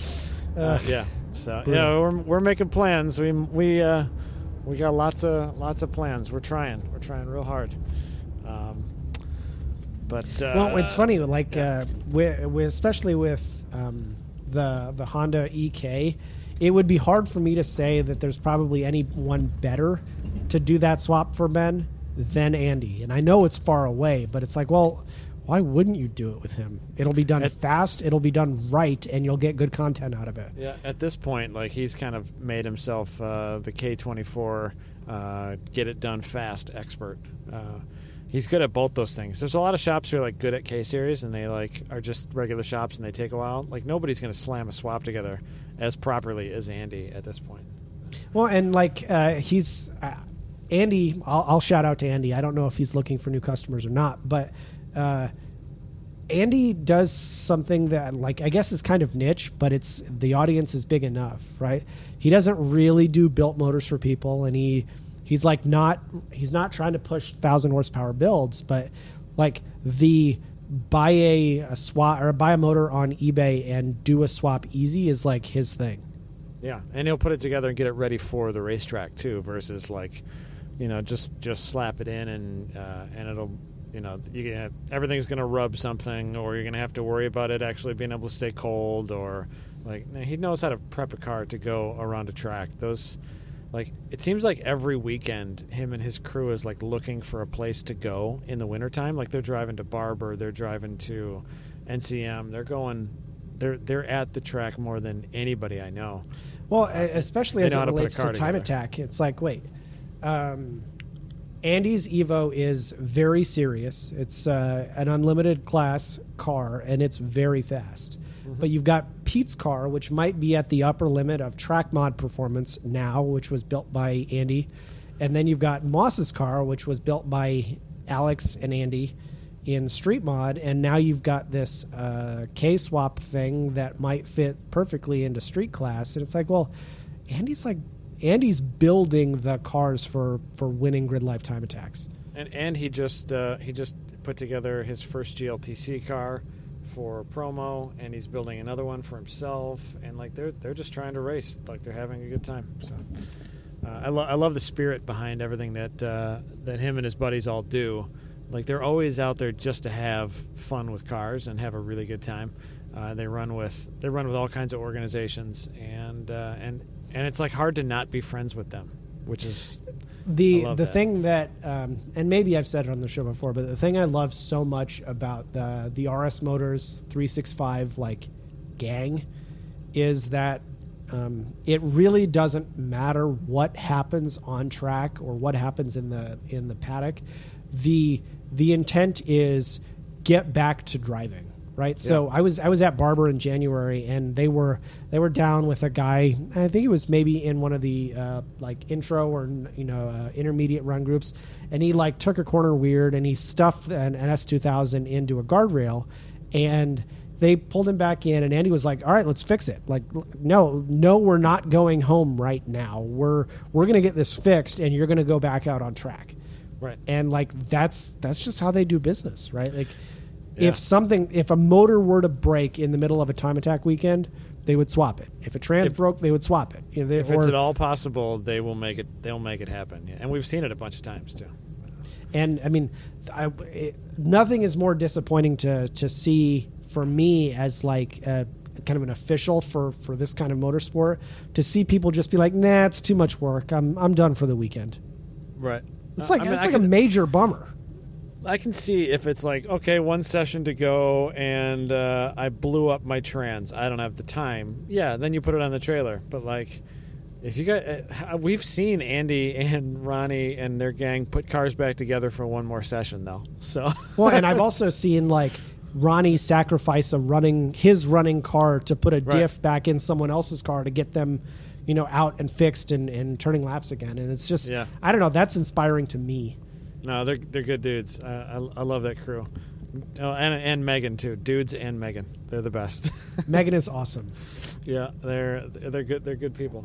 uh, Ugh. yeah. So Brutal. yeah, we're we're making plans. We we uh, we got lots of lots of plans. We're trying. We're trying real hard. Um, but uh, Well, it's funny, like uh, with, with, especially with um, the the Honda E K, it would be hard for me to say that there's probably anyone better to do that swap for Ben than Andy. And I know it's far away, but it's like, well, why wouldn't you do it with him? It'll be done At- fast, it'll be done right, and you'll get good content out of it. Yeah, at this point, like he's kind of made himself uh, the K twenty-four uh, get it done fast expert. Uh, he's good at both those things. There's a lot of shops who are like good at K series and they like are just regular shops and they take a while. Like nobody's going to slam a swap together as properly as Andy at this point. Well, and like uh, he's uh, Andy. I'll, I'll shout out to Andy. I don't know if he's looking for new customers or not, but uh, Andy does something that, like, I guess is kind of niche, but it's the audience is big enough, right? He doesn't really do built motors for people, and he he's like not he's not trying to push thousand horsepower builds, but like the buy a, a swap or buy a motor on eBay and do a swap easy is like his thing. Yeah, and he'll put it together and get it ready for the racetrack too, versus like, you know, just just slap it in and uh, and it'll you know, you gonna, everything's going to rub something, or you're going to have to worry about it actually being able to stay cold, or like he knows how to prep a car to go around a track. Those, like, it seems like every weekend him and his crew is like looking for a place to go in the wintertime. Like they're driving to Barber, they're driving to N C M, they're going, they're they're at the track more than anybody I know. Well, especially as it relates to, to Time together. Attack, it's like, wait, um, Andy's Evo is very serious. It's uh, an unlimited class car, and it's very fast. Mm-hmm. But you've got Pete's car, which might be at the upper limit of track mod performance now, which was built by Andy. And then you've got Moss's car, which was built by Alex and Andy in Street Mod. And now you've got this uh, K-swap thing that might fit perfectly into Street Class. And it's like, well, Andy's like, Andy's building the cars for, for winning Grid Life Time Attacks. And and he just uh, he just put together his first G L T C car for promo, and he's building another one for himself. And like they're they're just trying to race, like they're having a good time. So uh, I love I love the spirit behind everything that uh, that him and his buddies all do. Like they're always out there just to have fun with cars and have a really good time. Uh, they run with they run with all kinds of organizations, and uh, and. And it's like hard to not be friends with them, which is the the that. thing that, um, and maybe I've said it on the show before, but the thing I love so much about the the R S Motors three sixty-five like gang is that um, it really doesn't matter what happens on track or what happens in the in the paddock. The the intent is get back to driving. Right, yeah. So I was I was at Barber in January, and they were they were down with a guy. I think he was maybe in one of the uh, like intro or you know uh, intermediate run groups, and he like took a corner weird, and he stuffed an, an S two thousand into a guardrail, and they pulled him back in, and Andy was like, "All right, let's fix it." Like, no, no, we're not going home right now. We're we're gonna get this fixed, and you're gonna go back out on track. Right, and like that's that's just how they do business, right? Like. Yeah. If something, if a motor were to break in the middle of a Time Attack weekend, they would swap it. If a trans if, broke, they would swap it. You know, they, if or, it's at all possible, they will make it. They'll make it happen. Yeah. And we've seen it a bunch of times too. And I mean, I, it, nothing is more disappointing to to see for me as like a, kind of an official for, for this kind of motorsport to see people just be like, "Nah, it's too much work. I'm I'm done for the weekend." Right. It's like uh, I mean, it's I like can, a major bummer. I can see if it's like, okay, one session to go, and uh, I blew up my trans. I don't have the time. Yeah, then you put it on the trailer. But like, if you got, uh, we've seen Andy and Ronnie and their gang put cars back together for one more session, though. So well, and I've also seen like Ronnie sacrifice a running his running car to put a right. diff back in someone else's car to get them, you know, out and fixed and, and turning laps again. And it's just, yeah. I don't know, that's inspiring to me. No, they're they're good dudes. Uh, I I love that crew. Oh, and and Megan too. Dudes and Megan, they're the best. Megan is awesome. Yeah, they're they're good. They're good people.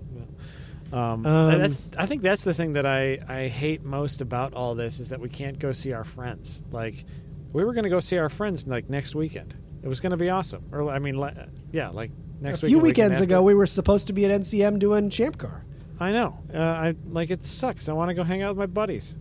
Yeah. Um, um, that's I think that's the thing that I, I hate most about all this is that we can't go see our friends. Like we were going to go see our friends like next weekend. It was going to be awesome. Or I mean, like, yeah, like next. A few weekend, weekends weekend ago, we were supposed to be at N C M doing Champ Car. I know. Uh, I like it sucks. I want to go hang out with my buddies.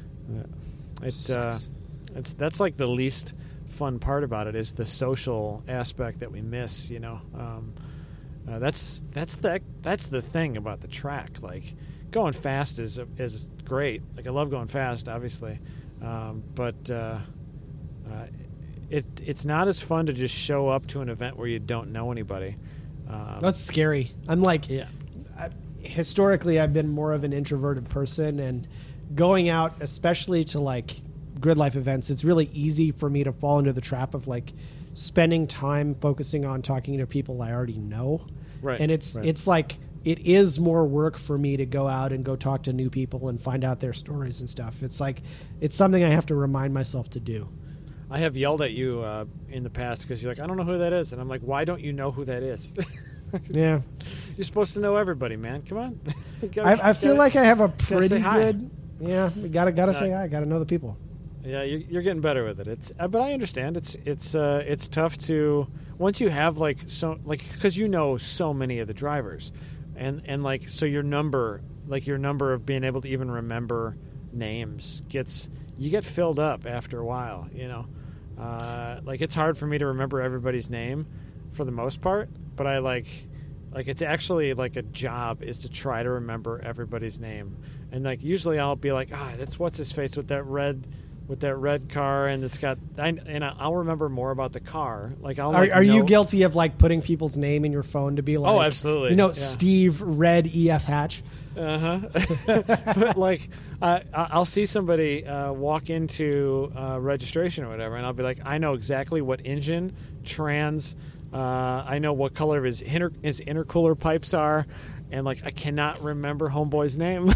It, uh, it's that's like the least fun part about it is the social aspect that we miss. You know, um, uh, that's that's the that's the thing about the track. Like going fast is is great. Like I love going fast, obviously, um, but uh, uh, it it's not as fun to just show up to an event where you don't know anybody. Um, that's scary. I'm like, yeah. I, historically, I've been more of an introverted person, and going out, especially to like Grid Life events, it's really easy for me to fall into the trap of like spending time focusing on talking to people I already know. Right. And it's right. it's like it is more work for me to go out and go talk to new people and find out their stories and stuff. It's like it's something I have to remind myself to do. I have yelled at you uh, in the past because you're like, I don't know who that is, and I'm like, why don't you know who that is? Yeah, you're supposed to know everybody, man. Come on. gotta, I, I feel gotta, like I have a pretty hi. good. Yeah, we gotta gotta uh, say hi. Gotta know the people. Yeah, you're, you're getting better with it. It's, uh, but I understand. It's it's uh, it's tough to once you have like so like because you know so many of the drivers, and and like so your number like your number of being able to even remember names gets you get filled up after a while, you know. Uh, like, it's hard for me to remember everybody's name for the most part, but I like, like it's actually like a job is to try to remember everybody's name. And like usually I'll be like, ah, that's what's his face with that red, with that red car, and it's got, I, and I'll remember more about the car. Like, I'll. Are, like, are you know, guilty of like putting people's name in your phone to be like? Oh, absolutely. You know, yeah. Steve Red E F Hatch. Uh huh. But like, uh, I'll see somebody uh, walk into uh, registration or whatever, and I'll be like, I know exactly what engine, trans. Uh, I know what color his inter- his intercooler pipes are, and like, I cannot remember homeboy's name.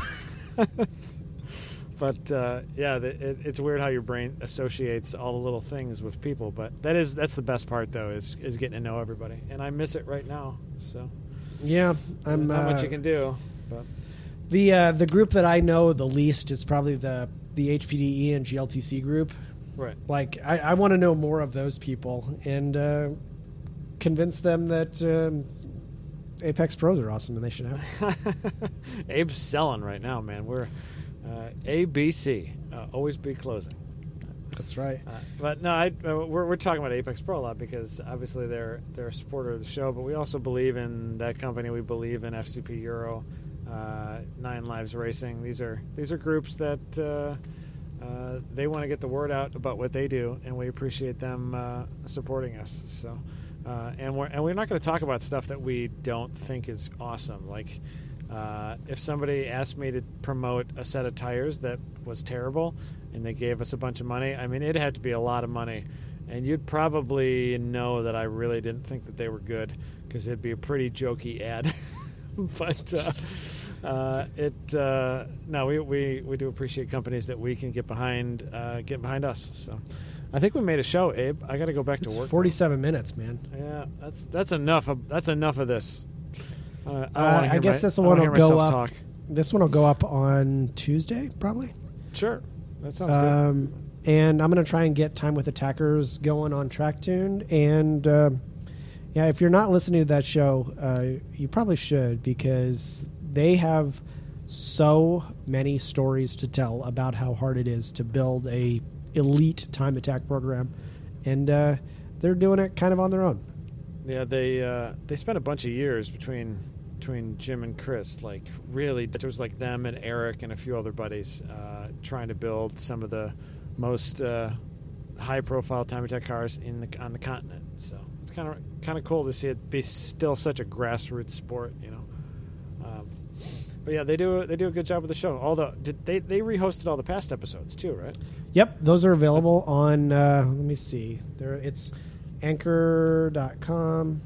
But uh, yeah, the, it, it's weird how your brain associates all the little things with people. But that is that's the best part, though, is is getting to know everybody, and I miss it right now. So yeah, I'm not uh, much you can do. But the uh, the group that I know the least is probably the the H P D E and G L T C group. Right. Like I, I want to know more of those people and uh, convince them that um, Apex Pros are awesome and they should have. Abe's selling right now, man. We're uh, A B C, uh, always be closing. That's right. Uh, but no, I, uh, we're we're talking about Apex Pro a lot because obviously they're they're a supporter of the show, but we also believe in that company. We believe in F C P Euro, uh, Nine Lives Racing. These are these are groups that uh, uh, they want to get the word out about what they do, and we appreciate them uh, supporting us. So, uh, and we're and we're not going to talk about stuff that we don't think is awesome, like. Uh, if somebody asked me to promote a set of tires that was terrible and they gave us a bunch of money, I mean, it'd have to be a lot of money. And you'd probably know that I really didn't think that they were good because it'd be a pretty jokey ad. But uh, uh, it uh, no, we, we, we do appreciate companies that we can get behind uh, get behind us. So I think we made a show, Abe. I got to go back it's to work. forty-seven though. minutes, man. Yeah, that's that's enough. Of, that's enough of this. Uh, I, uh, I guess my, this one will go up. Talk. This one will go up on Tuesday, probably. Sure, that sounds um, good. And I'm going to try and get Time with Attackers going on TrackTuned. And uh, yeah, if you're not listening to that show, uh, you probably should because they have so many stories to tell about how hard it is to build a elite time attack program, and uh, they're doing it kind of on their own. Yeah, they uh, they spent a bunch of years between. between Jim and Chris, like really, it was like them and Eric and a few other buddies uh, trying to build some of the most uh, high-profile time attack cars in the on the continent. So it's kind of kind of cool to see it be still such a grassroots sport, you know. Um, but yeah, they do they do a good job with the show. Although did they they rehosted all the past episodes too, right? Yep, those are available That's, on. Uh, let me see, there it's anchor dot com.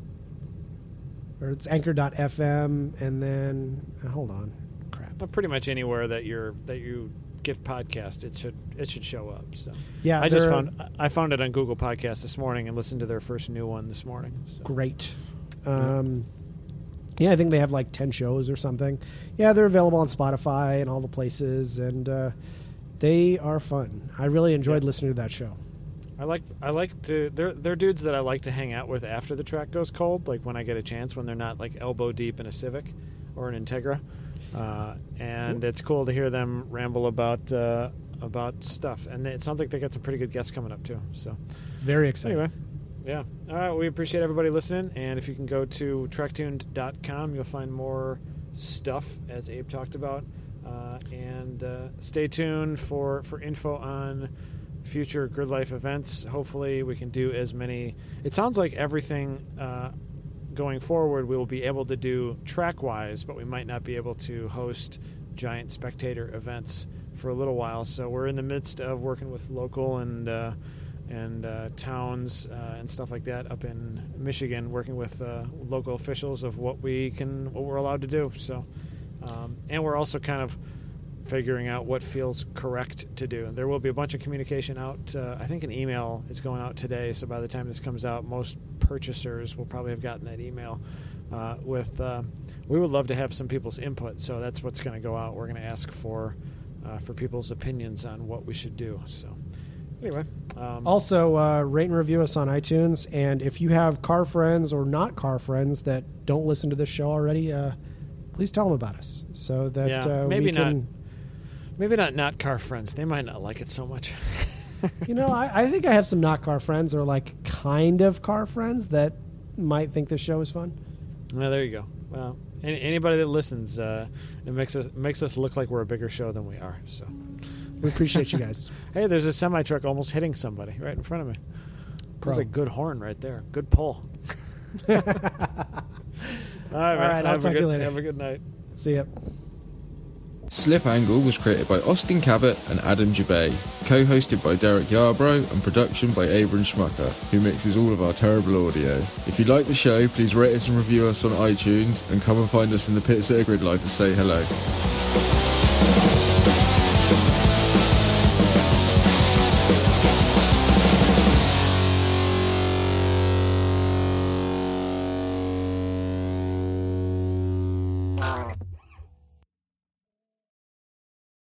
Or it's anchor dot f m, and then uh, hold on, crap. But pretty much anywhere that you're that you get podcast, it should it should show up. So yeah, I just found I found it on Google Podcasts this morning and listened to their first new one this morning. So. Great. Um, yeah, I think they have like ten shows or something. Yeah, they're available on Spotify and all the places, and uh, they are fun. I really enjoyed yeah. listening to that show. I like I like to they're they're dudes that I like to hang out with after the track goes cold, like when I get a chance, when they're not like elbow deep in a Civic or an Integra, uh, and it's cool to hear them ramble about uh, about stuff. And it sounds like they got some pretty good guests coming up too. So very exciting. Anyway, yeah. All right, we appreciate everybody listening, and if you can go to track tuned dot com, you'll find more stuff as Abe talked about, uh, and uh, stay tuned for for info on future Grid Life events. Hopefully we can do as many. It sounds like everything uh, going forward we will be able to do track-wise, but we might not be able to host giant spectator events for a little while. So we're in the midst of working with local and uh, and uh, towns uh, and stuff like that up in Michigan, working with uh, local officials of what we can, what we're allowed to do. So, um, and we're also kind of figuring out what feels correct to do. There will be a bunch of communication out. Uh, I think an email is going out today, so by the time this comes out, most purchasers will probably have gotten that email uh, with, uh, we would love to have some people's input, so that's what's going to go out. We're going to ask for uh, for people's opinions on what we should do. So anyway. Um, also, uh, rate and review us on iTunes, and if you have car friends or not car friends that don't listen to this show already, uh, please tell them about us so that yeah, uh, maybe we can... not. Maybe not not car friends. They might not like it so much. You know, I, I think I have some not car friends, or like kind of car friends that might think this show is fun. Well, there you go. Well, any, anybody that listens, uh, it makes us makes us look like we're a bigger show than we are. So we appreciate you guys. Hey, there's a semi truck almost hitting somebody right in front of me. Pro. That's a good horn right there. Good pull. All right, All right, I'll have talk a good, to you later. Have a good night. See ya. Slip Angle was created by Austin Cabot and Adam Jabay, co-hosted by Derek Yarbrough, and production by Abram Schmucker, who mixes all of our terrible audio. If you like the show, please rate us and review us on iTunes, and come and find us in the pits at a Grid Live to say hello.